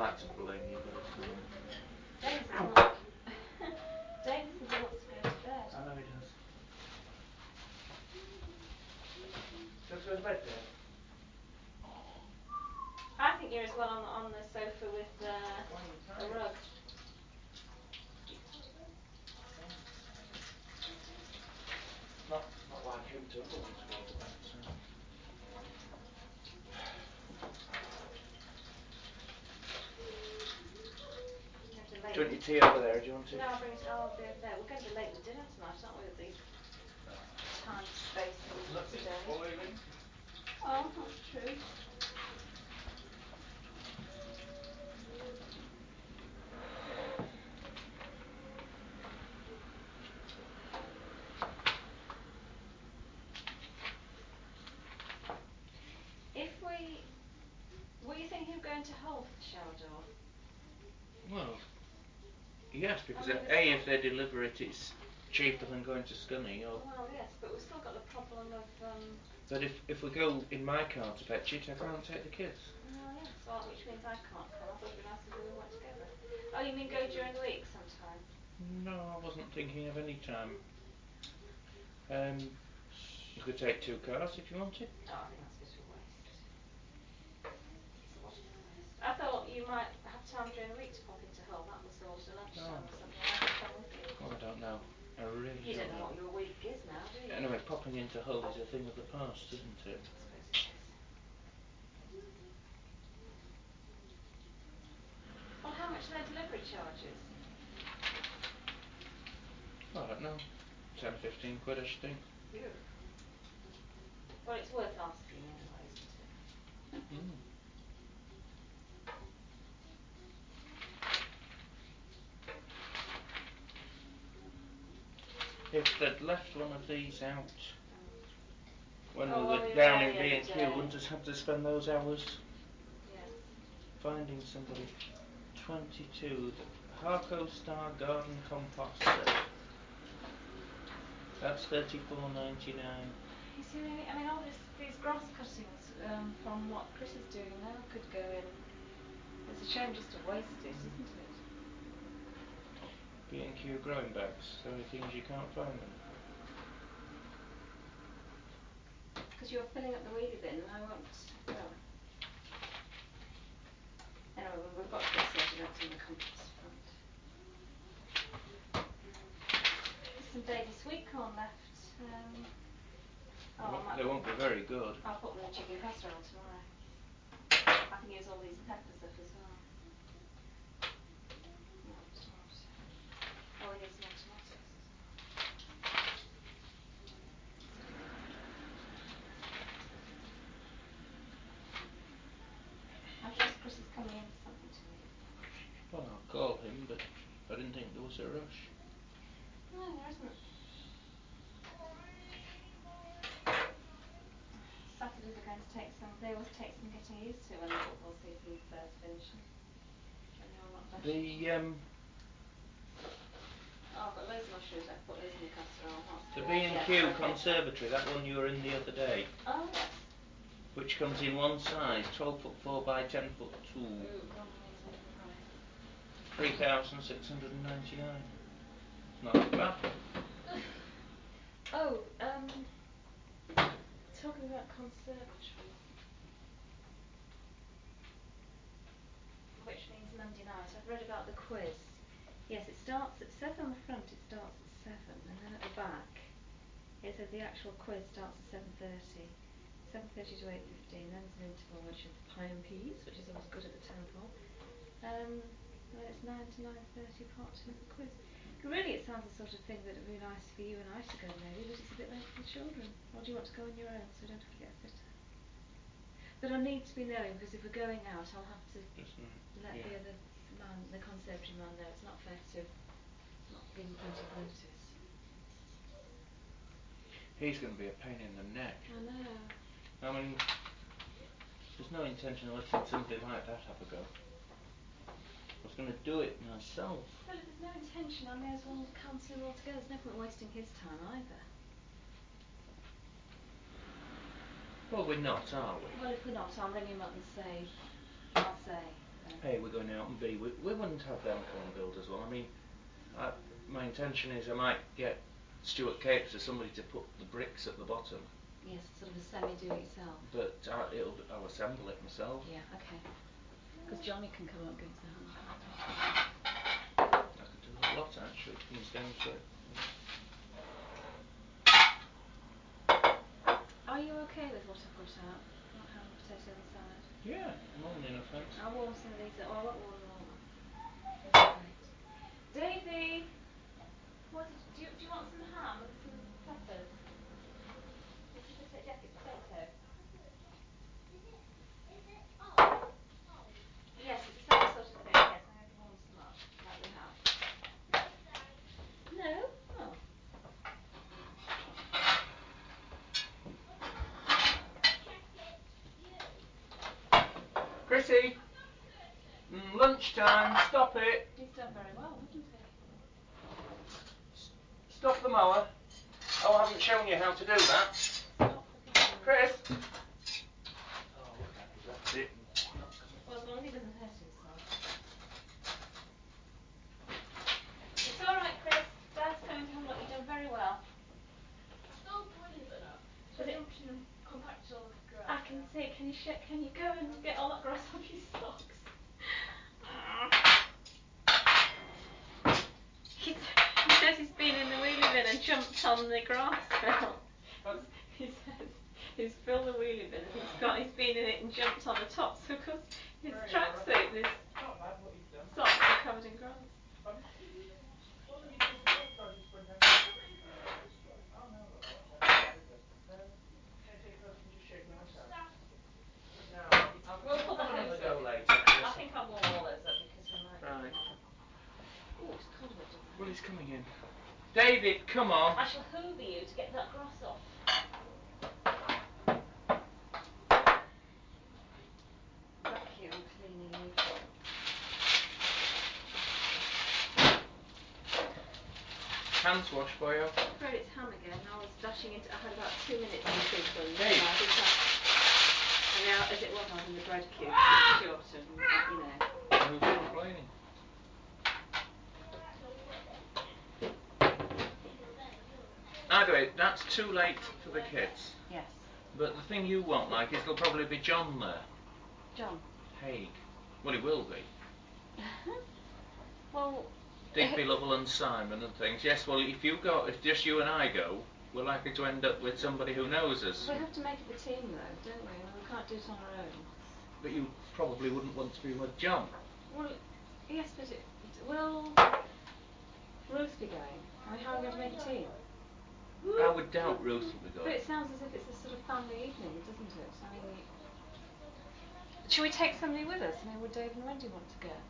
like to blame you, but I can't. Dana says he wants. Dana says he wants to go to bed. I know he does. Do you want to go to bed, Dave? I think you're as well on the sofa with Why are you a tired? rug. Not like him to ever want to go to bed, so. We're going to be Do late. you want your tea over there, or do you want it? No, I'll bring it. I'll be over there. We're going to be late with dinner tonight, aren't we? With these time spacing Nothing's today. boiling. Oh, that's true. Were you thinking of going to Hull for the shower door? Well, yes, because I mean, if they deliver it, it's cheaper than going to Scunny. Or well, yes, but we've still got the problem of. but if we go in my car to fetch it, I can't take the kids. Oh yes, well, which means I can't come. I thought it'd be nice if we went together. Oh, you mean go during the week sometime? No, I wasn't thinking of any time. You could take 2 cars if you wanted. Oh, I think that's a bit of a waste. It's a lot of a waste. I thought you might have time during the week to pop into Hull. That was all, at lunchtime or something. I could come with you. Well, I don't know. I really You don't don't know know. what your week is now, do you? Anyway, popping into Hull is a thing of the past, isn't it? I suppose it is. Well, how much are their delivery charges? I don't know. 10 or 15 quid, I should think. Ew. Well, it's worth asking anyway, isn't it? Mm. If they'd left one of these out when we were down in B&Q, wouldn't have had to spend those hours finding somebody. 22, the Harco Star Garden Compost set. That's $34.99. You see, I mean, all these grass cuttings from what Chris is doing now could go in. It's a shame just to waste it, isn't it? B&Q growing bags, the only things you can't find them. Because you're filling up the wheelie bin and I want, well, anyway, we've got to get sorted out on the compost front. There's some baby sweet corn left. They won't be very good. I'll put them in the chicken casserole tomorrow. I can use all these peppers up as well. Oh, we need some more tomatoes as well. I trust Chris is coming in for something to eat. Well, I'll call him, but I didn't think there was a rush. No, there isn't. Saturdays are going to take some, they always take some getting used to when the football season first finishes. When you're not dashing. Oh, I've got loads of mushrooms left, put those in the casserole. The B&Q Conservatory, that one you were in the other day. Oh, yes. Which comes in one size, 12'4" by 10'2". Ooh, go on, what's the price? 3,699. Not bad. Oh, talking about conservatory, which means Monday night, I've read about the quiz. Yes, it says on the front it starts at 7, and then at the back it says the actual quiz starts at 7:30. 7:30 to 8:15, then there's an interval which is the pie and peas, which is always good at the temple. And then it's 9 to 9:30, part 2 of the quiz. Really, it sounds the sort of thing that would be nice for you and I to go maybe, but it's a bit late for the children. Or do you want to go on your own so we don't have to get a sitter? But I need to be knowing, because if we're going out, I'll have to let the other man, the conservatory man, know. It's not fair to not give him plenty of notice. He's going to be a pain in the neck. I know. I mean, there's no intention of letting somebody like that have a go. I was going to do it myself. Well, if there's no intention, I may as well cancel him altogether. There's no point wasting his time either. Well, we're not, are we? Well, if we're not, I'll ring him up and say, A, we're going out, and B, we wouldn't have them come and build us one. I mean, my intention is I might get Stuart Capes or somebody to put the bricks at the bottom. Yes, sort of a semi-do-it-yourself. But I'll assemble it myself. Yeah, okay. Because Johnny can come up and go into the hammer. I could do a lot actually. He's down to it. Are you okay with what I've got out? Not having potato inside? Yeah, more than enough, thanks. I'll warm some of these up. Oh, I won't warm them all up. That's great. Davey! Do you want some ham and some peppers? It's a potato. Yes, it's potato. Is it old? Yes, it's the same sort of thing. Yes, I'm going to warm some up, like we have. No? Oh. Chrissy! Lunchtime, stop it! He's done very well, hasn't he? Stop the mower. Oh, I haven't shown you how to do that. Stop the camera. Chris! Oh, look at it, that's it. Well, as long as he doesn't hurt himself. It's alright, Chris. Dad's coming to have a look. You've done very well. Still brilliant enough. So jumped in and compacted all the grass. I can see. Can you go and get all that grass off your socks? He says he's been in the wheelie bin and jumped on the grass fill. He says he's filled the wheelie bin and he's been in it and jumped on the top. So of course his tracksuit and his socks are covered in grass. We'll put the hose up. I think I'll warm all those up because we might. Right. Oh, it's cold a bit, doesn't it? Well, he's coming in. David, come on. I shall hoover you to get that grass off. Vacuum cleaning neutral. Hands wash for you. I'm afraid it's ham again. I was dashing into. I had about 2 minutes in between films. Dave. And now, as it was, I was in the bread queue. Short and you know. Who's complaining? Anyway, that's too late for the kids. Yes. But the thing you won't like is there'll probably be John there. John. Haig. Well, he will be. Well. Digby, Lovell and Simon and things. Yes, well, if just you and I go, we're likely to end up with somebody who knows us. We have to make it a team though, don't we? We can't do it on our own. But you probably wouldn't want to be with John. Well, yes, but will Ruth be going? I mean, how are we going to make a team? I would doubt Ruth will be But going. it sounds as if it's a sort of family evening, doesn't it? I mean, should we take somebody with us? I mean, would Dave and Wendy want to go?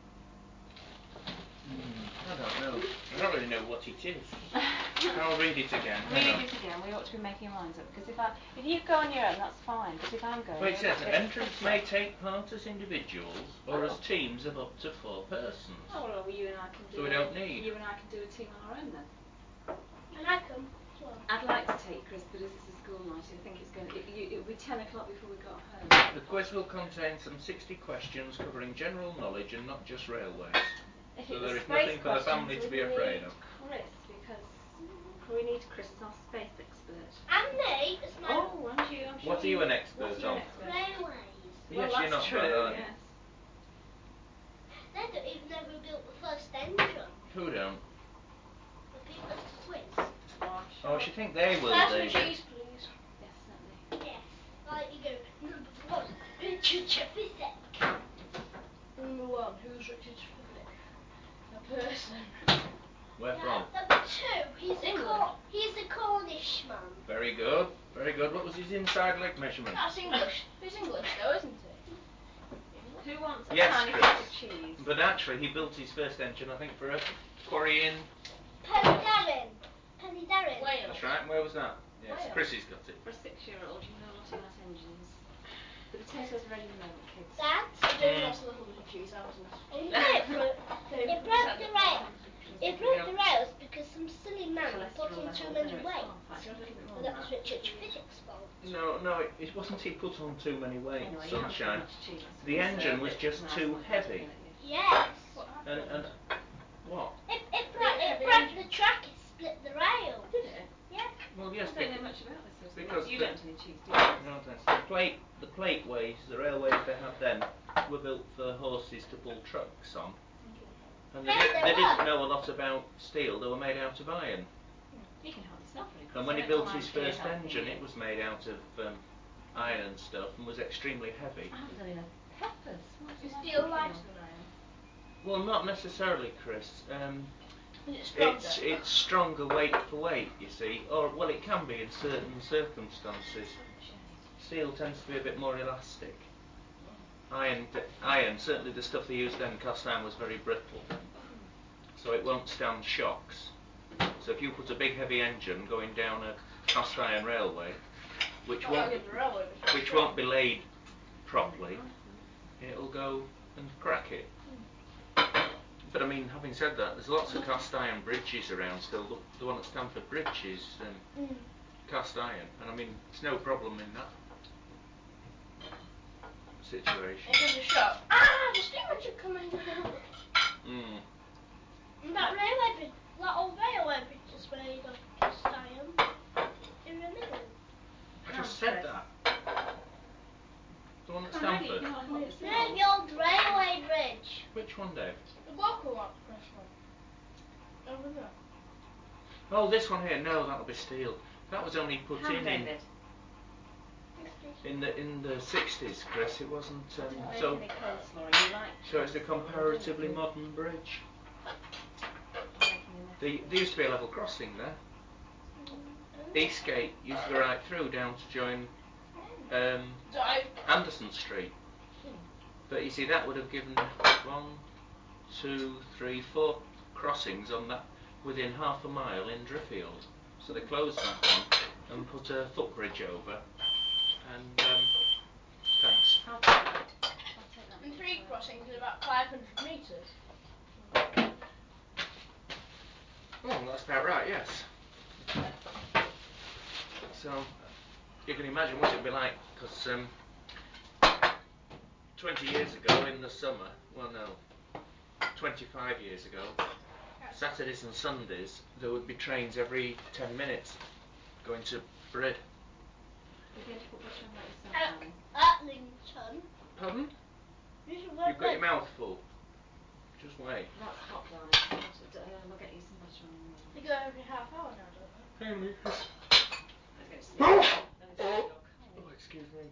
I don't know. I don't really know what it is. I'll read it again. Read it again. We ought to be making our minds up because if you go on your own, that's fine. But if I'm going, Well, it says entrants may take part as individuals or as teams of up to 4 persons. Oh well, you and I can do. So we don't need. You and I can do a team on our own then. And I come. Well. I'd like to take Chris, but as it's a school night, I think it's going. It'll be 10 o'clock before we got home. The quiz will contain some 60 questions covering general knowledge and not just railways. So there is nothing for the family to be afraid of. Chris, because we need Chris as our space expert. And me as my and you. I'm sure What are you an expert on? railways. Yes, well, you're not true. bad, are you? Yes. They don't even know who built the first engine. Who don't? The people at the quiz. Oh, I'm sure. Oh, I should think they will, That's David. cheese, please. Yes, certainly. Yes. Like you go, number 1, Richard Trevithick. Number 1, who's Richard Trevithick? A person. Where from? Number 2, he's a Cornish man. Very good, very good. What was his inside leg measurement? That's English. He's English though, isn't he? Who wants a Yes, tiny Chris. piece of cheese? But actually, he built his first engine, I think, for a quarry in... Pennydarren. Pennydarren. Wales. That's right, and where was that? Yes, Wales. Chrissy's got it. For a 6-year-old, you know a lot about engines. The potatoes are ready in a moment, kids. Dad? Mm. Lost a little bit of cheese out of it. It broke the rails because some silly man put on too many weights. facts. You want a little bit more But than that was that. Richard's physics fault. No, it wasn't. He put on too many weights. Anyway, you haven't Sunshine. got much cheese. The engine was just Nice too one, heavy. Yes. What And happened? what? It heavy broke engine. the track. It split the rail. Did it? Yeah. Well, I yes. don't know much about this sort of thing. because You the- don't have any cheese, do you? No, thanks. The plateways, the railways they had then, were built for horses to pull trucks on. And they, Yes, they they didn't were. know a lot about steel. They were made out of iron. You can hardly smell pretty And when he I don't built know his why I'm first here engine, helping it was made out of iron and stuff, and was extremely heavy. you. I haven't done enough peppers. What do Is you like steel cooking lighter on? than iron? Well, not necessarily, Chris. Is it stronger? It's stronger weight for weight, you see, or well, it can be in certain circumstances. Steel tends to be a bit more elastic. Iron, certainly the stuff they used then, cast iron, was very brittle, so it won't stand shocks. So if you put a big heavy engine going down a cast iron railway, which won't be laid properly, it'll go and crack it. But I mean, having said that, there's lots of cast iron bridges around still. The one at Stamford Bridge is cast iron, and I mean, it's no problem in that situation. It gives a shock. The steam engine coming out. And that railway bridge, that old railway bridge is made of cast iron in the middle. I just said that. The one at Come on, really, Stamford. you can't hold this No, down. the old railway bridge. Which one, Dave? The local one, this one. Over there. Oh, this one here. No, that'll be steel. That was only put Ham, in David. in the 60s, Chris. It wasn't I didn't make so. any coleslaw. You like So it's a coleslaw, comparatively didn't you? modern bridge. I'm making a mess. There used to be a level crossing there. Eastgate used to go right through down to join Anderson Street. But you see, that would have given 1, 2, 3, 4 crossings on that within half a mile in Driffield. So they closed that one and put a footbridge over. And thanks. I'll take that. I'll take that. And 3 crossings is about 500 metres. Oh, that's about right. Yes. So you can imagine what it'd be like, because 20 years ago in the summer, well no, 25 years ago, Saturdays and Sundays, there would be trains every 10 minutes going to Brid. You're going to put butter on that yourself, darling. At Lincoln. Pardon? You've You've got your mouth full. Just wait. That's hot, darling. I'll get you some butter on the They go every half hour now, don't they? Hang on a minute. Let's go to sleep. Then it's really got cold. Oh, excuse me.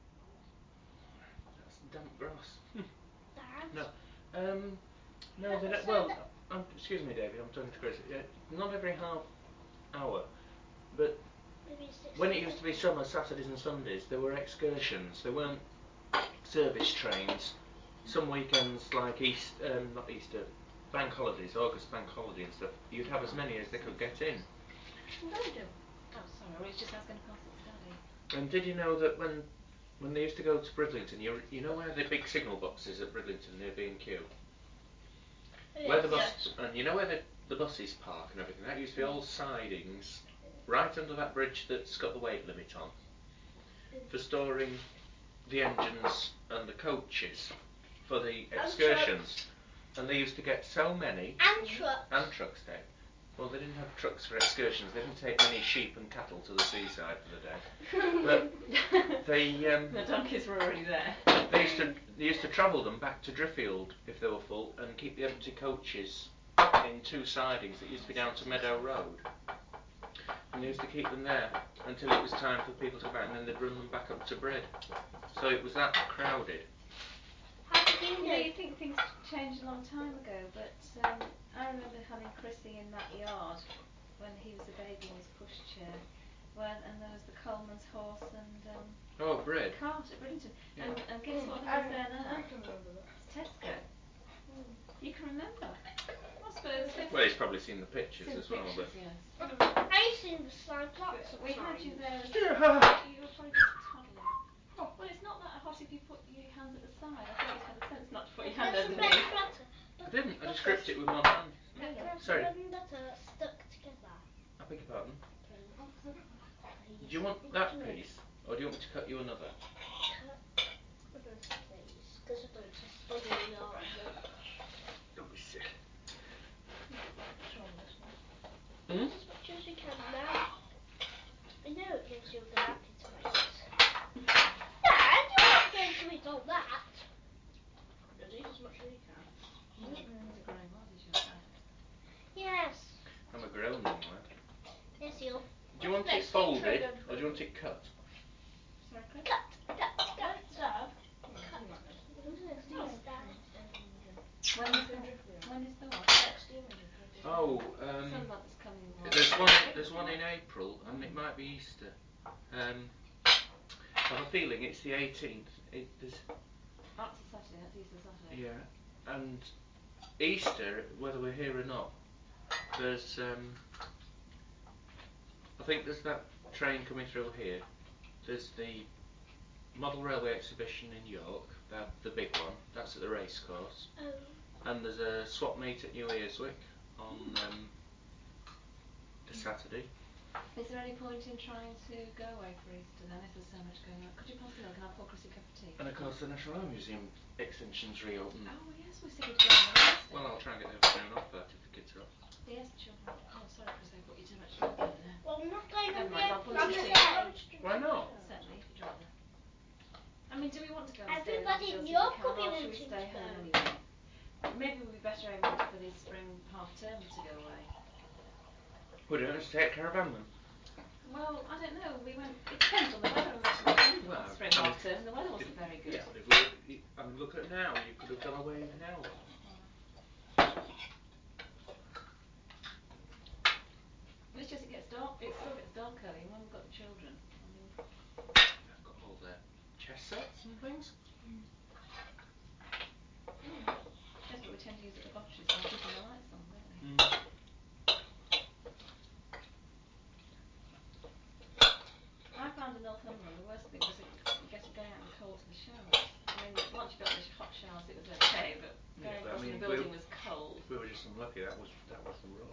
That's damp grass. Dad? No. No, they don't. Well, excuse me, David, I'm talking to Chris. Not every half hour, but Maybe 6 when it used to be summer, Saturdays and Sundays, there were excursions. There weren't service trains. Some weekends, like not Easter, bank holidays, August bank holiday and stuff, you'd have as many as they could get in. No, do. Oh, sorry. Well, it's just I was going to pass it to Daddy. And did you know that when they used to go to Bridlington, you know where the big signal box is at Bridlington near B&Q? Where the bus, and you know where the buses park and everything, that used to be all sidings right under that bridge that's got the weight limit on for storing the engines and the coaches for the excursions. And they used to get so many. And trucks. And trucks, Dave. Well, they didn't have trucks for excursions. They didn't take many sheep and cattle to the seaside for the day. But they The donkeys were already there. they used to travel them back to Driffield if they were full, and keep the empty coaches in 2 sidings that used to be down to Meadow Road. And they used to keep them there until it was time for people to go back, and then they'd run them back up to Brid. So it was that crowded. How did you You know? know, you think things changed a long time ago, but I remember having Chrissy in that yard when he was a baby in his pushchair. And there was the Coleman's horse and Oh, Brid. cart at Bridlington. Yeah. And guess what I was there now? can remember that. It's Tesco. You can remember. I suppose. Well, he's probably seen the pictures Seen as well, but. pictures, yes. I seen the sign lots of We had times. you there as Yeah. you were probably just toddling. Well, it's not that hot if you put your hand at the side. I thought it had sense not to put your hand There's some underneath. bread and butter. I didn't. I just gripped it with one hand. There's Sorry. bread and butter stuck together. I beg your pardon. piece. Do you want that piece, or do you want me to cut you another? Cut another piece, because I'm going to study art. Don't be silly. What's wrong with this one? Hmm? As much as you can now. I know it gives you a good appetite. Dad, you're not going to eat all that. Just eat as much as you can. It's a growing world, as you'll say. Yes. I'm a grown man, lad. Yes, you. Do you want it folded, or do you want it cut? Sorry, Chris? Cut. Dad. Stab. Cut. Who's this? When is the what? Oh, Some months coming. there's one in April, and it might be Easter. I have a feeling it's the 18th. That's a Saturday, that's Easter Saturday. Yeah, and Easter, whether we're here or not, there's I think there's that train coming through here. There's the Model Railway Exhibition in York, the big one. That's at the racecourse. Oh. And there's a swap meet at New Earswick on the Saturday. Is there any point in trying to go away for Easter then, if there's so much going on? Could you pass the milk and I'll pour Chrissy a cup of tea? And of course the National Art Museum extension's reopened. Oh yes, we said we'd go on Wednesday. Well, I'll try and get the afternoon off that if the kids are off. Yes, the children. Oh, sorry, Chris, I put you too much milk over there. Well, I'm not going Never to mind, I'll put be it able in. to Why not? Certainly, if you'd rather. I mean, do we want to go and Everybody stay with in Angels if we York will can, be or should we wanting stay to home go. anyway? Maybe we'd be better able for the spring half term to go away. We don't have to take a caravan then. Well, I don't know. It depends on the weather and what we Well, spring half term. The weather wasn't very good. Yeah, but I mean, look at it now. You could have gone away now. It's just it still gets dark early, and when we've got the children, I mean. They've got all their chess sets and things. Yes, but we tend to use it at the botteries by keeping the lights on, don't we? I found in Northumberland the worst thing was going out in the cold to the showers. I mean, once you got the hot showers, it was okay, but going across in the building was cold. If we were just unlucky, that was the raw.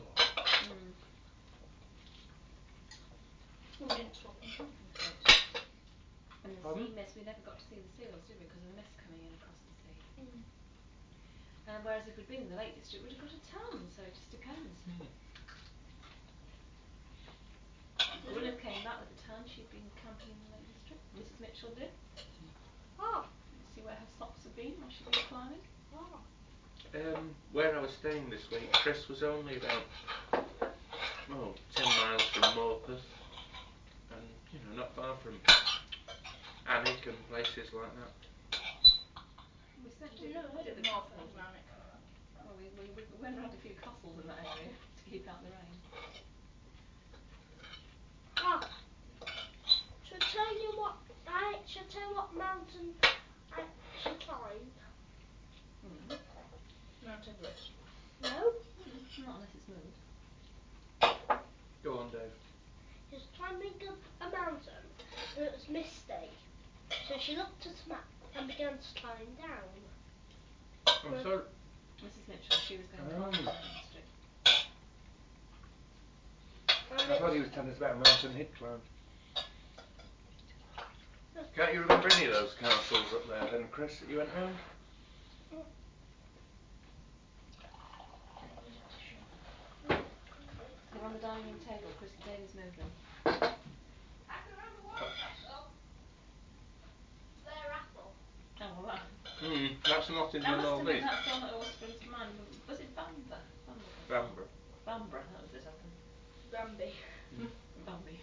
We didn't swap them camping coats. And the sea mist, we never got to see the seals, did we? Because of the mist coming in across the sea. Whereas if we'd been in the Lake District, we'd have got a ton, so it just depends. Gwyneth came back with a tan. She'd been camping in the Lake District. Mrs. Mitchell did. See where her socks have been while she'd been climbing. Where I was staying this week, Chris was only about 10 miles from Morpeth, and not far from Alnwick and places like that. We certainly did the castles. Well, we went around a few castles in that area to keep out the rain. Should I tell you what mountain I should climb? Mount Everest. No. Not unless it's moved. Go on, Dave. She was climbing a mountain and it was misty. So she looked at the map and began to climb down. I'm sorry. Mrs. Mitchell, she was going to climb the Lake District. I thought he was telling us about a mountain he'd climbed. Can't you remember any of those castles up there then, Chris, that you went round? They're on the dining room table. Chris and David's moved them. I can remember one castle. Blair Athol. Oh, well, that. That's not in the Northeast. That's one that always springs to mind. Was it Bamber? Bamber. Bamber, that was it, I think. Bambi. Bambi.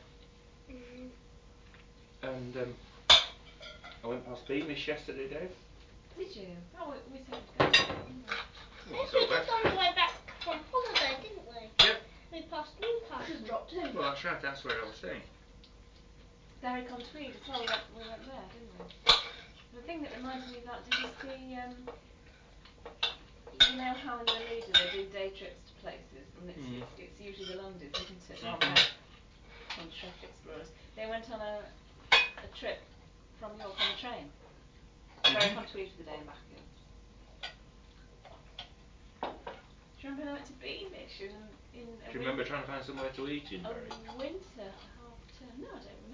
And I went past Beamish yesterday, Dave. Did you? Oh, we said we'd go. We did on the way back from holiday, didn't we? Yep. We passed Newcastle. Just dropped in. Well, that's right, that's where I was staying. Berwick-on-Tweed as well, we went there, didn't we? The thing that reminds me of that, did you see, you know how in the Leader they do day trips to places, and it's usually the Londis, isn't it, rather than Trek Explorers. They went on a trip from York on the train. Berwick-on-Tweed for the day and back again. Do you remember they went to Beamish Do you remember trying to find somewhere to eat in Berwick? winter half term? No, I don't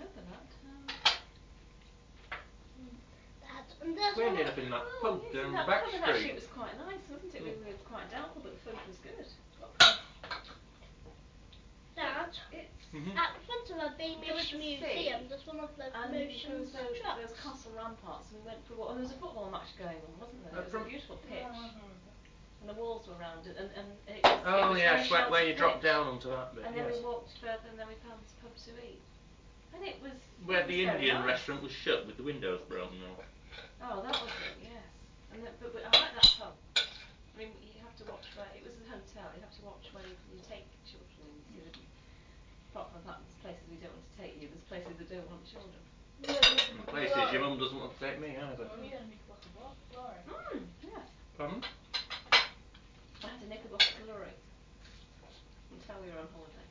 And there's We one. ended up in that Oh, pub yes, down and the that back pub, and actually street. it was quite nice, wasn't it? We were quite doubtful, but the food was good. Dad, It's Mhm. at the front of a There was Beamish the Museum, sea, there's one of those and motion there was trucks. those castle ramparts, and we went for a walk. And there was a football match going on, wasn't there? There was a beautiful pitch, and the walls were round it, and it was, Oh yes, very where you sheltered drop pitch. down onto that bit. And then Yes. we walked further, and then we found this pub to eat, and it was. Where it the was very Indian nice. restaurant was shut with the windows broken off. Oh, that was it, yes. And but I like that pub. I mean, you have to watch where it was a hotel. You have to watch where you take children. And you see, apart from the fact there's places we don't want to take you, there's places that don't want children. And places your mum doesn't want to take me either. Yes. Pardon? I had a Knickerbocker glory until we were on holiday.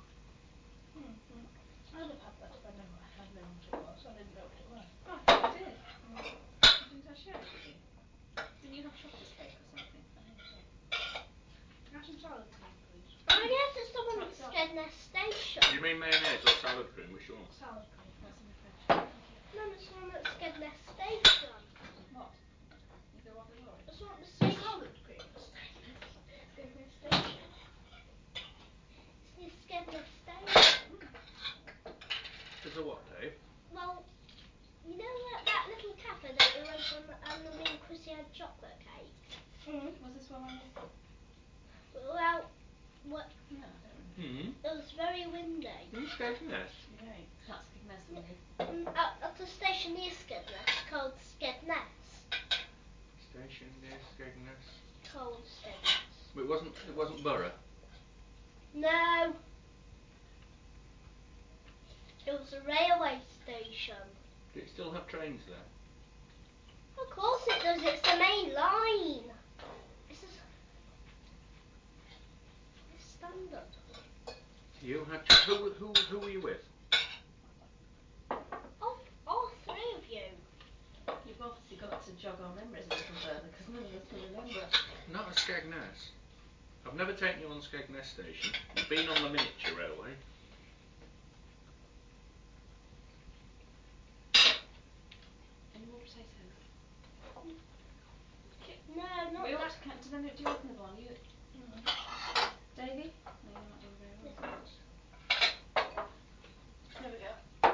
I'd have had that if I never had known what it was. I didn't know what it was. Oh, I think you did. Didn't I share it with you? Didn't you have chocolate cake or something? I think so. Have some salad cream, please. I guess it's the one at What's that? Skegness Station. You mean mayonnaise or salad cream? Which one? Salad cream. That's in the fridge. Thank you. No, it's the one at Skegness Station. What? Knickerbocker glory? It's not the same. Salad cream at Skegness Station. It's near Skegness Station. Is a what, Dave? Well, you know that little cafe that we went on and me and Chrissy had chocolate cake? Was this one on this? Well, what? No, I don't remember. Hmm. It was very windy. In Skegness. Right. That's Skegness, wasn't it? At the station near Skegness, called Skegness. Station near Skegness. Called Skegness. But it wasn't Borough. No. It was a railway station. Do it still have trains there? Of course it does, it's the main line. It's standard. You had who were you with? All three of you. You've obviously got to jog our memories a little further because none of us can remember. Not a Skegness. I've never taken you on Skegness station. You've been on the miniature railway. Any more potatoes? No, not We ought that. to count. Do you open the one? You. Davy? No, you're not doing very well. There we go.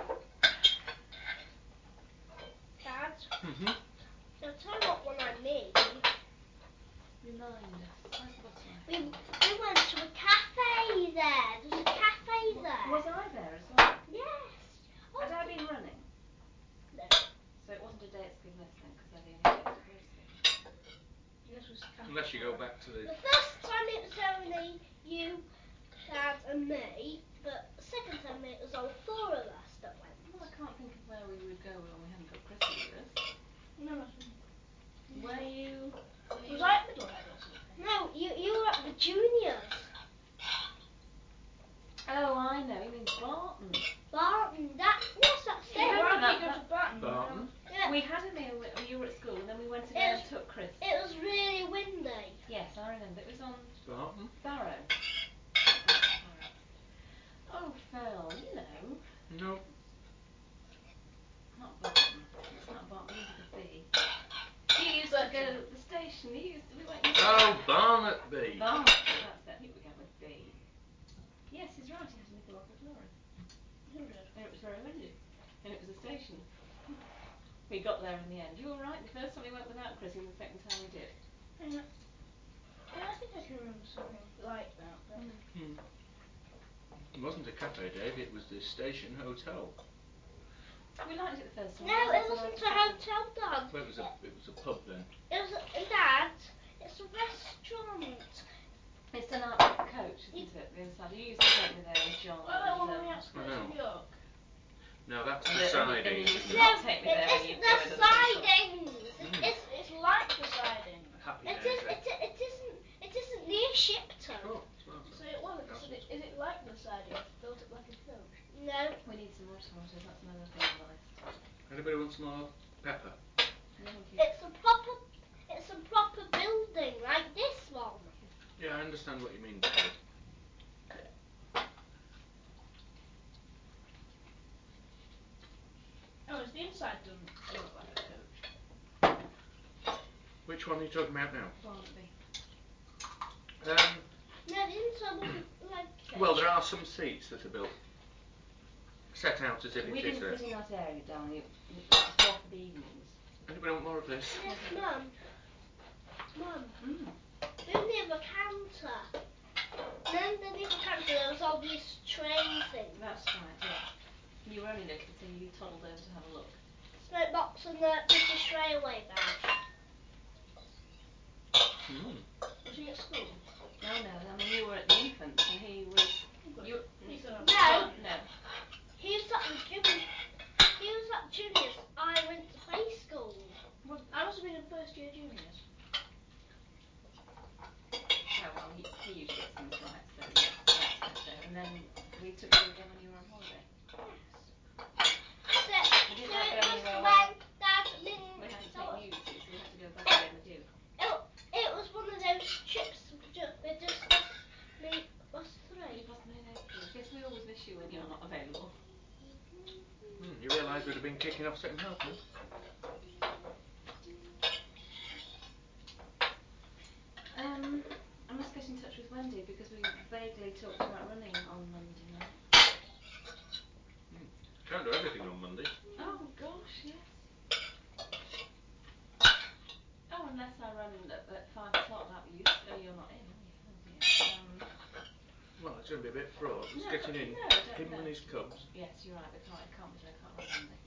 Dad, Mhm. I'll tell you what one I made. Remind us. Where's the bottom? We went to a cafe there. There's a cafe there. Was I there as well? Yes. Had I been running? No. So it wasn't a day at Skegness then because I the only day at Grace. This was cafe. Unless you go back to the. The first time it was only you, Dad and me, but the second time it was all four of us that went. Well, I can't think of where we would go when we hadn't got Chrissy with us. No. Were you? Was I at Middlehead or something? No, you were at the juniors. Oh, I know. He means Barton. Barton, yes, that's Do you it. remember that? Barton. Yeah. We had a meal when you were at school, and then we went again and took Chris. It was really windy. Yes, I remember. It was on Barton. Barrow. Oh, Phil, you know. No. Not Barton. It's not Barton. It's with a B. You used to go to the station. We went. Oh, Barnetby. Barton. That's it. I think we began with B. Yes, he's right. He had a Knickerbocker glory. Who did? And it was very windy. And it was a station. We got there in the end. You were right. The first time we went without Chris, and the second time we did. Yeah, I think I can remember something like that. But It wasn't a cafe, Dave. It was the station hotel. We liked it the first time. No, it wasn't a hotel, Dad. Well, it was a pub then. It was Dad. It's a restaurant. It's an art coach, isn't it? The inside. You used to take me there with John. Well, that one on the I outskirts know. of York. No, that's And the and siding. you used to No, not take me it there when isn't you'd the go into the pub. sidings. It's like the sidings. Happy It days, is. eh? It isn't near Shipton. Oh, well, So it wasn't. That's So is it like the sidings built up like a coach? No. We need some more tomatoes. That's another thing on the list. Anybody want some more pepper? No, thank you. It's a proper building like this one. Yeah, I understand what you mean, Dave. Oh, is the inside doesn't look like a coach? Which one are you talking about now? Barnaby. No, the inside wasn't like it. Well, there are some seats that are built, set out as if We it is didn't there. sit in that area, darling. That's more for the evenings. Anybody want more of this? Yes, Mum. Mum. Mm. We only have a counter. And then underneath the counter there was all these train things. That's right, yeah. You were only little, so you toddled over to have a look. Smoke box and the British Railway badge. Was he at school? No, I mean you were at the infants and he was... You, No. No. He was at the juniors. He was at juniors. I went to play school. Well, I must have been in first year juniors. Oh well, he usually gets things right, so yeah, that's better. And then we took you again when you were on holiday. So We it didn't like going was anywhere when Dad didn't. We hadn't So taken you, so we had to go back again with you. it was one of those trips with just us three. It wasn't in April. Yes, we always miss you when you're not available. You realise we'd have been kicking off second half, no? I must get in touch with Wendy because we vaguely talked about running on Monday night. Can't do everything on Monday. Oh gosh, yes. Oh, unless I run at 5 o'clock like we used to. Oh, you're not in, are you? Oh dear. Well, it's going to be a bit fraught. Just No, getting in. no, I don't Him know. and his cubs. Yes, you're right. I can't run Monday.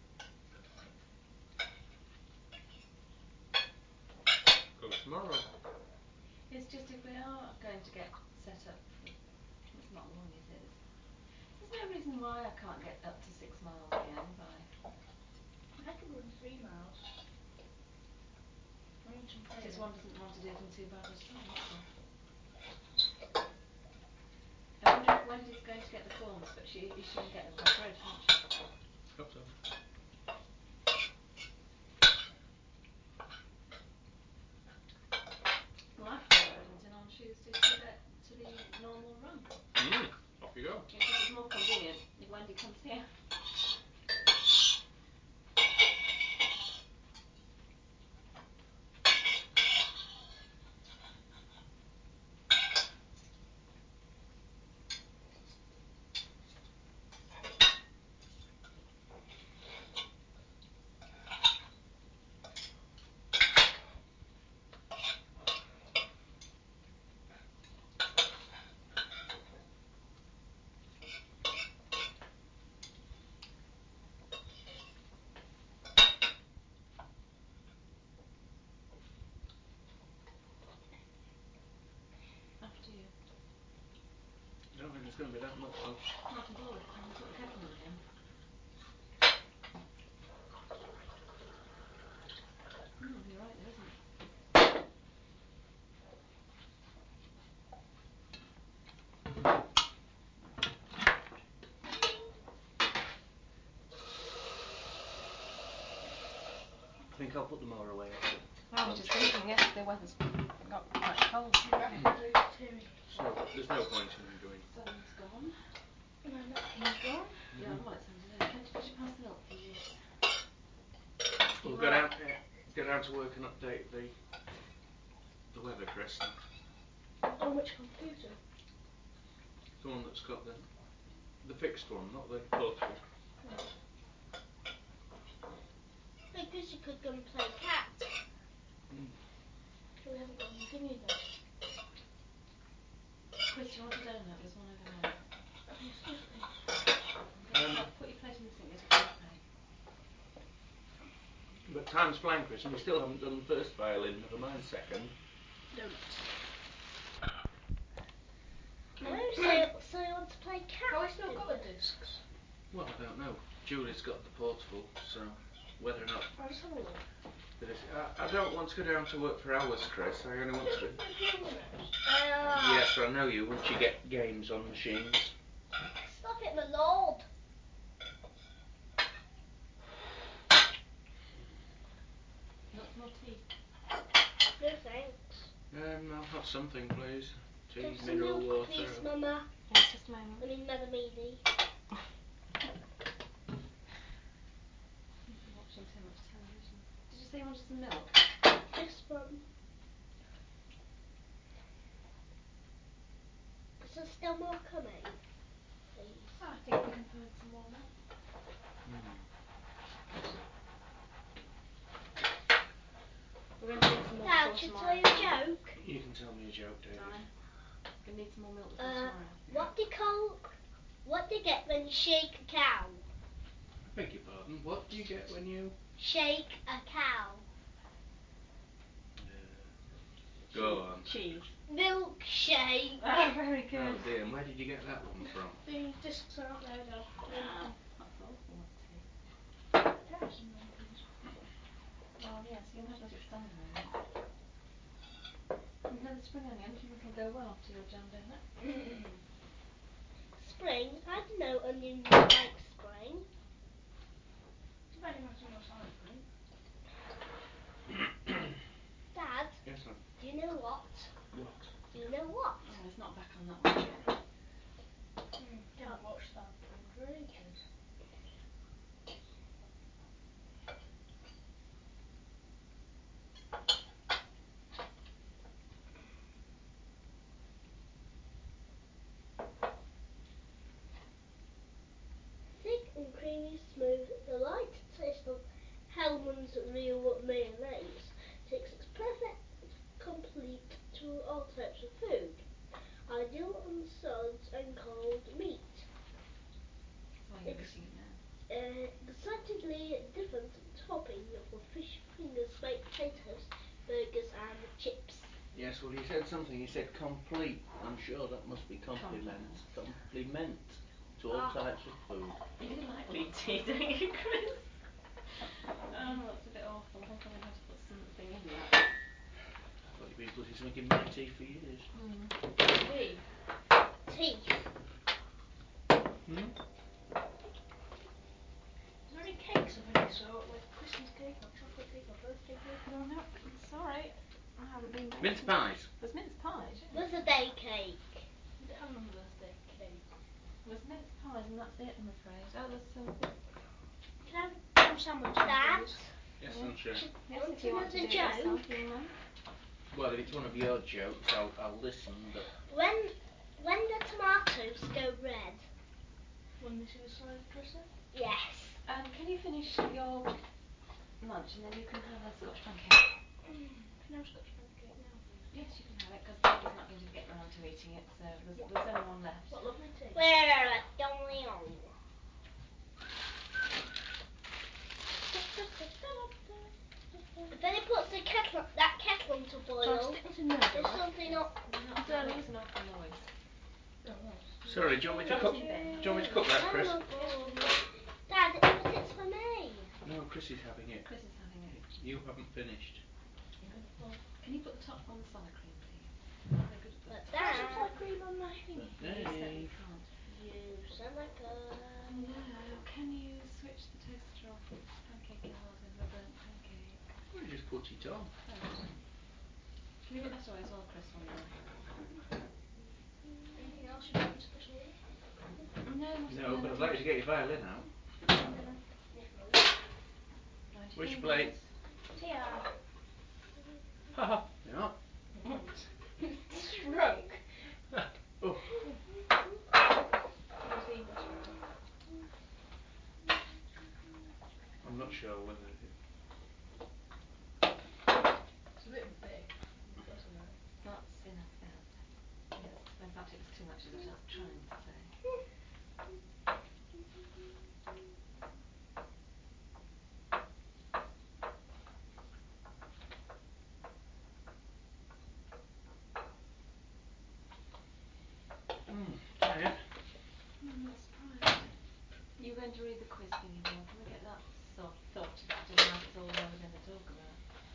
Go tomorrow. It's just if we are going to get set up for... It's not long, is it? There's no reason why I can't get up to 6 miles again by... I could run 3 miles. Just one doesn't want to do them too bad at all, that's all. I wonder if Wendy's going to get the forms, but she can get them by Bridge, won't she? Hope so. Well, I've got Reddington on Tuesday to the normal run. Off you go. Because it's more convenient if Wendy comes here. After you. I don't think there's going to be that much though. Not at all. I can put the kettle on again. You're right, there isn't. I think I'll put them all away actually. I was just thinking, yes, the weather's got quite cold. So there's no point in doing. Sun's gone. My napkin's gone. Yeah, well, it's under there. Could you pass the milk, please? We'll get out to work and update the weather, Chris. On which computer? The one that's got the fixed one, not the portable. Because you could go and play cat. We haven't got anything either. Chris, do you want a donut? There's one over there. Yes, yes, please. Put your plate in the sink, there's a plate there. But time's flying, Chris, and we still haven't done the first violin, never mind second. Don't. So you want to play cat? Oh, I still got the discs. Well, I don't know. Julie's got the portable, so whether or not... I'll just have a look. I don't want to go down to work for hours, Chris. I only want to... A few minutes. Yes, I know you, once you get games on machines. Stop it, my lord. Not more tea. No thanks. I'll have something, please. Tea, Just some mineral milk, water. please, Mama. Yes, just a moment. I mean, Mother Mealy. You're watching too much television. Did you say you wanted some milk? Yes, Mum. Is there still more coming? Please. I think we can find some more now. We're going to need some more Dad, before should I tomorrow. tell you a joke? You can tell me a joke, David. Fine. We're going to need some more milk before tomorrow. What do you get when you shake a cow? I beg your pardon. What do you get when you... Shake a cow. Go on. Cheese. Milkshake. Oh, very good. Oh dear, and where did you get that one from? The discs are out there, Dad. That's awful, that tea. There are some more things. Well, yes, you can have let it stand a moment. And then the spring onion, do you think will go well to your jam donut? Spring? I didn't know onions like spring. Depending on your salad cream. Dad, Yes, sir. do you know what? What? Do you know what? Oh, he's not back on that one yet. Dad, Watch that. Very good. thick and creamy smooth, the light taste of Hellmann's real mayonnaise takes its perfect complete to all types of food. Ideal on salads and cold meat. Well, you're eating it now. Excitedly different topping for fish fingers, baked potatoes, burgers and chips. Yes, well, he said something. He said complete. I'm sure that must be compliment. Compliment to all types of food. You do like lead tea, don't you, Chris? Oh, that's a bit awful. I think I'm going to have to put something in that. I thought you'd been putting something in my tea for years. Tea. Tea. Hmm? Is there any cakes of any sort, like Christmas cake or chocolate cake or birthday cake? Oh no, sorry. I haven't been back. Mince pies. There's mince pies, yeah. Birthday cake. We don't have another birthday cake. There's mince pies and that's it, I'm afraid. Oh, there's some... Can I have Some sandwiches, Dad? please. Yes, Yeah. sunshine. Yes, Want if you want to do another it yourself, joke? young man. Well, if it's one of your jokes, I'll listen, but... When the tomatoes go red. When they see the slide dresser? Yes. Can you finish your lunch and then you can have a Scotch pancake? Can I have Scotch pancake now, please? Yes, you can have it, because David's not going to get round to eating it, so there's only one left. What lovely tea. Where don't we own? Then he puts that kettle to boil. So I'll stick this in there, There's right? something up. That makes an awful noise. Sorry, do you want me to cook? Do you want me to cook that, Chris? Dad, but it's for me. No, Chris is having it. Chris is having it. You haven't finished. Well, can you put the top on the salad cream, please? I'm very good at But that. Dad, Salad cream on my thingy. No, you certainly Dave. can't. you sound like a. No, can you switch the toaster off? Pancake yard over a burnt pancake. Well, just put it on. Oh. Can you put that away as well, Chris, when you're done? Anything else you want me to put away? No, but I'd like you to get your violin out. Where's your plate? Here. Haha. No. Stroke. Oh. I'm not sure whether it... It's a bit big. That's enough. That's enough, yes. In fact, it was too much, is what I was trying to say. Tired? I'm not surprised. You were going to read the quiz thingy, Bill. Can we get that sorted out, and now it's all there we're going to talk about?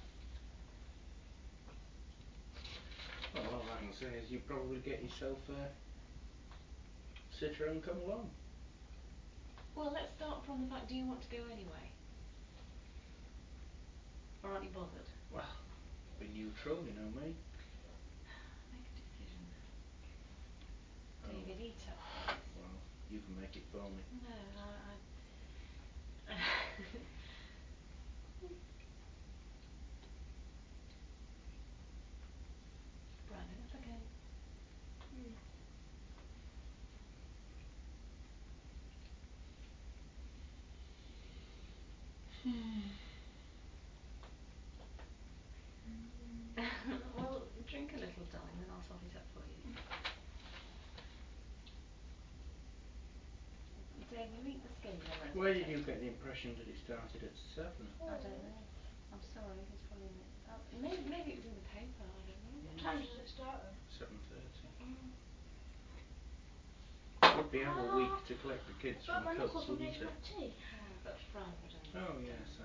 Well, all I can say is you probably get yourself a sitter and come along. Well, let's start from the fact, do you want to go anyway? Or aren't you bothered? Well, be neutral, you know me. Make a decision. Oh. David, eat up, please. Well, you can make it for me. No, I... Brandon, it's okay. you eat the skin, then there's Where did potato. you get the impression that it started at 7? I don't know. I'm sorry, he's probably maybe it was in the paper, I don't know. What time does it start then? 7:30. Mm. Would be have a week to collect the kids But from my Cubs, knuckles will wouldn't make it? tea. But Fran and Oh yes.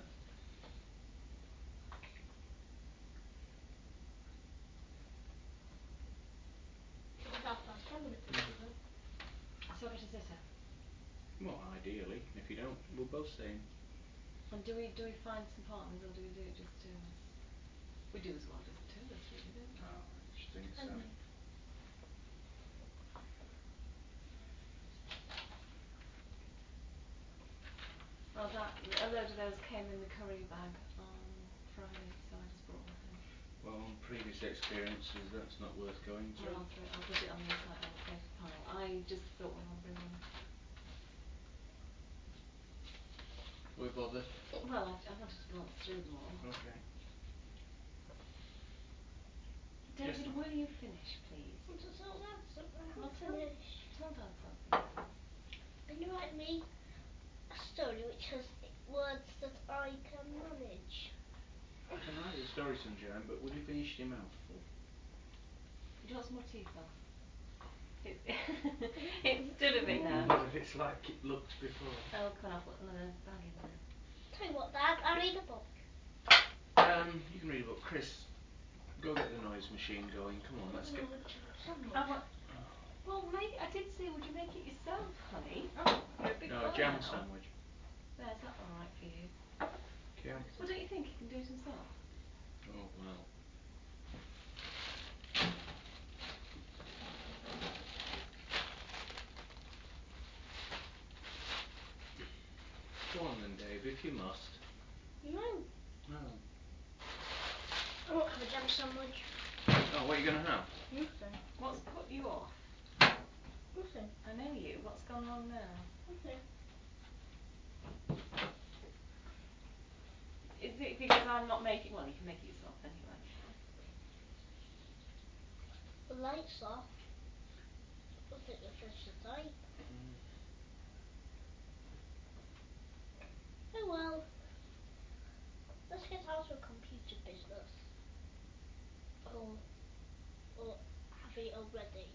It's 10:30 when it finishes then. So I get a sitter. Well, ideally, if you don't, we'll both stay in. And do we find some partners or do we do it just two of us? We do as well just two of us really, don't we? Oh, I just think so. And me. Well, a load of those came in the curry bag on Friday, so I just brought that in. Well, on previous experiences, that's not worth going through. Well, I'll put it on the inside on the paper pile. I just thought, well, I'll bring them. We're bothered. Well, I wanted to glance through them all. Okay. David, will you finish, please? Want to tell Dad something? Well, Finish. tell Dad something. Can you write me a story which has words that I can manage? I can write you a story, Sunshine, but will you finish your mouthful? Do you want some more tea, Phil? It stood a bit now. Not if it's like it looked before. Oh, come on, I'll put another bag in there. Tell you what, Dad, I read a book. You can read a book. Chris, go get the noise machine going. Come on, let's get... Well, maybe I did say, would you make it yourself, honey? Oh, you're a big No, boy jam now. sandwich. There, is that all right for you? Okay. Well, don't you think he can do it himself? Oh, well. Go on then, Dave, if you must. No. No. I won't have a jam sandwich. Oh, what are you going to have? Nothing. What's put you off? Nothing. I know you. What's gone wrong now? Nothing. Is it because I'm not making... Well, you can make it yourself anyway. The light's off. I think the fish is tight. Oh well. Let's get out of computer business. Or have we already?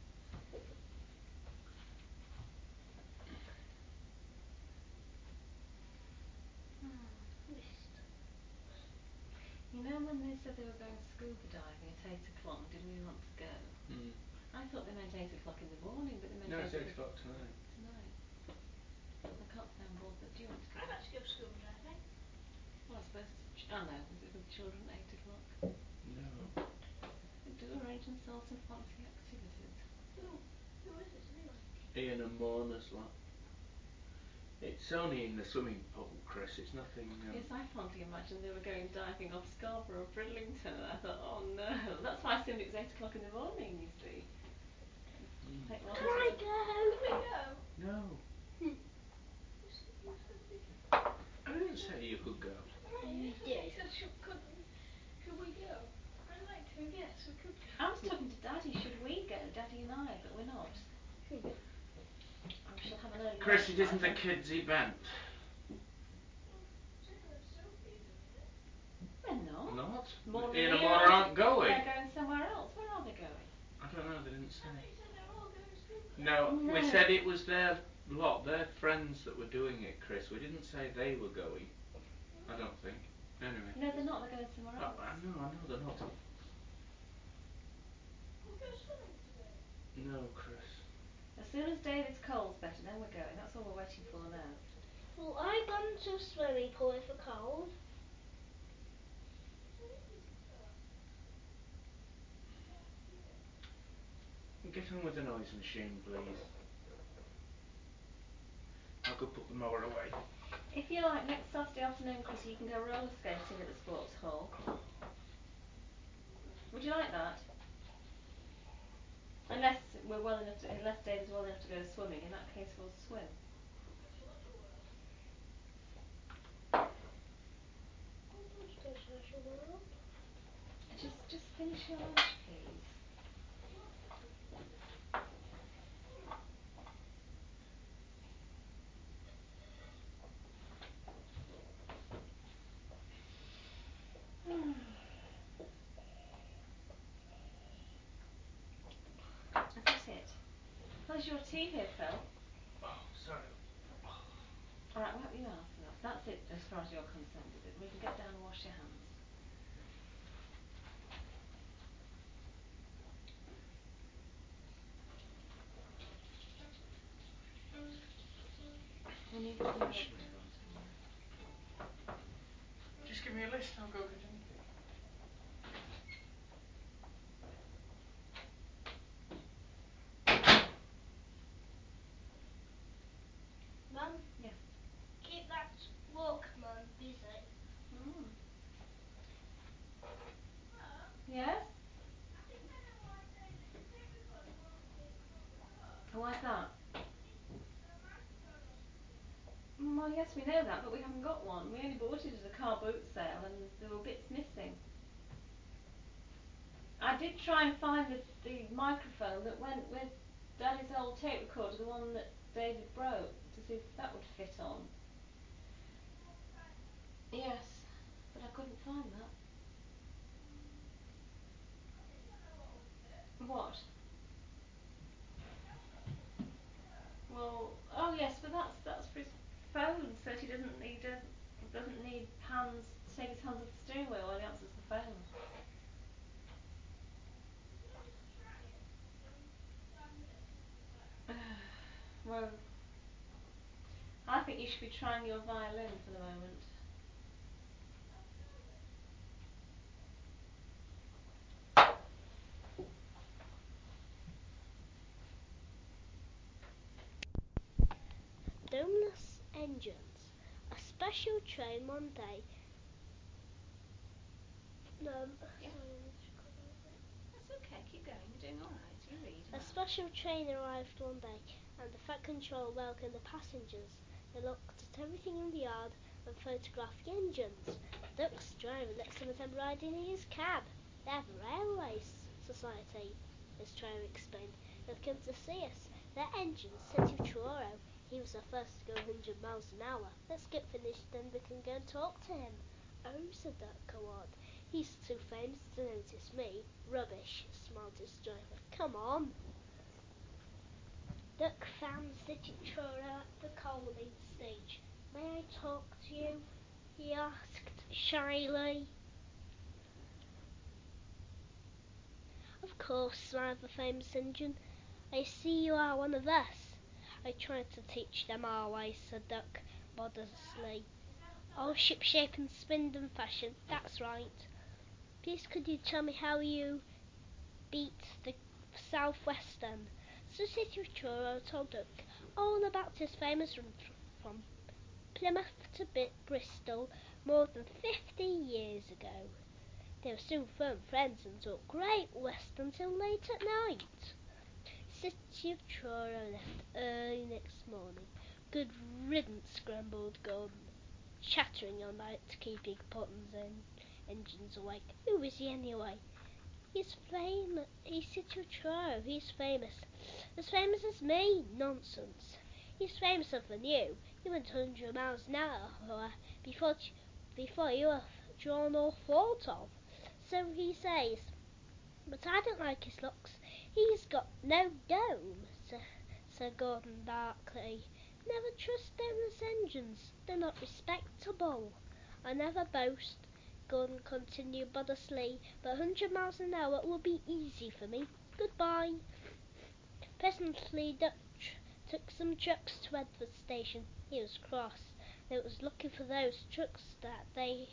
Missed. You know when they said they were going scuba diving at 8 o'clock, did we want to go? I thought they meant 8 o'clock in the morning, but they meant No, 8 it's 8 o'clock tonight. tonight. I can't say I'm bored, but do you want to go? I'd like to go scuba diving. Well, I suppose it's... Oh no, is it with children at 8 o'clock? No. They do arrange themselves some fancy activities. Who is this anyway? Ian and Mona's lot. It's only in the swimming pool, Chris. It's nothing... Yes, I fondly imagined they were going diving off Scarborough or Bridlington, and I thought, oh no. That's why I assumed it was 8 o'clock in the morning, you see. Can I go? Can we go? No. You said we could. I didn't say you could go. You did. He said, could we go? I'd like to, yes, we could go. I was talking to Daddy, should we go, Daddy and I, but we're not. And we shall have an early Chris, lunch it isn't a tonight, kids' event. They're not. Not? Mona Ian and Ian Mona aren't going. They're going somewhere else. Where are they going? I don't know, they didn't say. He said they're all going scuba. No, No. we said it was their lot, their friends that were doing it, Chris. We didn't say they were going. I don't think. Anyway. No, they're not. They're going somewhere else. I know they're not. We'll go swimming today. No, Chris. As soon as David's cold's better, then we're going. That's all we're waiting for now. Well, I've gone to a swimming pool if we're cold. Get on with the noise machine, please. I'll go put the mower away. If you like, next Saturday afternoon, Chris, you can go roller skating at the sports hall. Would you like that? Unless David's well enough to go swimming. In that case, we'll swim. Just finish your lunch, please. How's your tea here, Phil? Oh, sorry. Alright, wipe your mouth. That's it as far as you're concerned, is it? We can get down and wash your hands. We need to know if you want to. Just give me a list, I'll go get anything. Mum, Yes. keep that Walkman busy. Mm. Yes? Why's that? Well, yes, we know that, but we haven't got one. We only bought it at a car boot sale, and there were bits missing. I did try and find the microphone that went with Daddy's old tape recorder, the one that David broke, to see if that would fit on. Yes, but I couldn't find that. What? Well, oh yes, but that's for his phone, so he doesn't need hands to take his hands off the steering wheel while he answers the phone. Well, I think you should be trying your violin for the moment. Domeless engines. A special train one day. No, Yeah. sorry, I need to cut out a bit. That's okay, keep going, you're doing alright, you read. A special train arrived one day, and the Fat Control welcomed the passengers. They looked at everything in the yard and photographed the engines. Duck's driver let some of them ride in his cab. They have a railway society, his driver explained. They've come to see us. Their engines sent to Truro. He was the first to go 100 miles an hour. Let's get finished, then we can go and talk to him. Oh, said Duck, go on. He's too famous to notice me. Rubbish, smiled his driver. Come on. Duck found City Truro at the coaling stage. May I talk to you? He asked shyly. Of course, smiled the famous engine. I see you are one of us. I tried to teach them our ways, said Duck modestly. All ship-shape and Swindon fashion, that's right. Please could you tell me how you beat the Southwestern? So City of Truro told Duck all about his famous run from Plymouth to Bristol more than 50 years ago. They were soon firm friends and talked Great West until late at night. City of Truro left early next morning. Good riddance, grumbled Gordon, chattering all night to keep Big Potton's engines awake. Who is he anyway? He's famous. He's City of Truro. He's famous. As famous as me. Nonsense. He's famouser than you. He went 100 miles an hour before you were drawn or thought of. So he says. But I don't like his looks. He's got no dome, said Gordon darkly. Never trust domeless engines. They're not respectable. I never boast, Gordon continued modestly, but 100 miles an hour will be easy for me. Goodbye. Presently Dutch took some trucks to Edward Station. He was cross. It was lucky for those trucks that they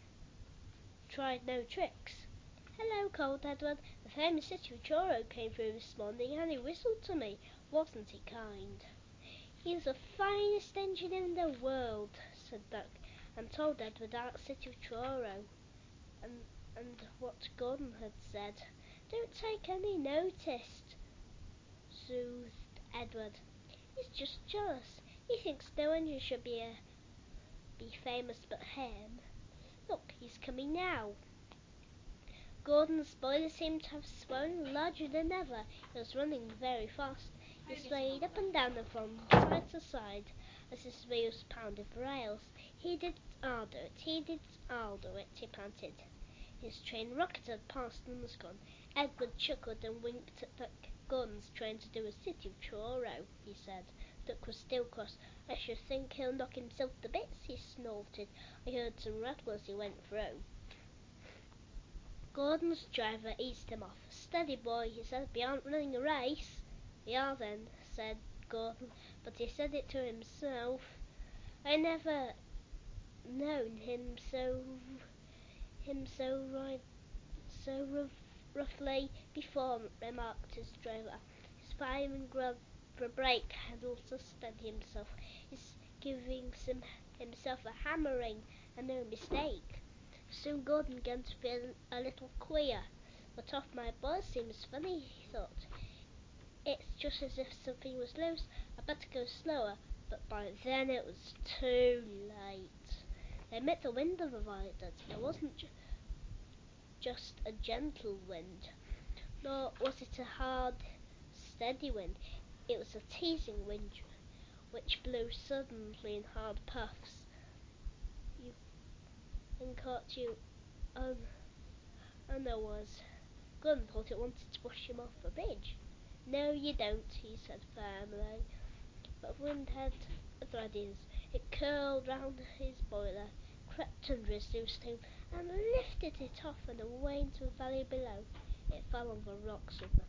tried no tricks. Hello, called Edward. The famous City of Truro came through this morning and he whistled to me. Wasn't he kind? He's the finest engine in the world, said Duck, and told Edward about City of Truro and what Gordon had said. Don't take any notice, soothed Edward. He's just jealous. He thinks no engine should be famous but him. Look, he's coming now. Gordon's boiler seemed to have swollen larger than ever. He was running very fast. He swayed up and down and from side to side as his wheels pounded the rails. He did I'll do it, he did I'll do it, he panted. His train rocketed past and was gone. Edward chuckled and winked at Duck. Gordon's trying to do a city churro, he said. Duck was still cross. I should think he'll knock himself to bits, he snorted. I heard some rattle as he went through. Gordon's driver eased him off. Steady, boy, he said. We aren't running a race. We are then, said Gordon, but he said it to himself. I never known him roughly before, remarked his driver. His fireman grabbed the brake handle to steady himself. He's giving himself a hammering, and no mistake. Soon Gordon began to feel a little queer. But off my bus seems funny, he thought. It's just as if something was loose. I better go slower. But by then it was too late. They met the wind of the viaduct. It wasn't just a gentle wind, nor was it a hard, steady wind. It was a teasing wind which blew suddenly in hard puffs and caught you unawares. Gordon thought it wanted to push him off the bridge. No, you don't, he said firmly. But the wind had other ideas. It curled round his boiler, crept under his loose tomb, and lifted it off and away into the valley below. It fell on the rocks with a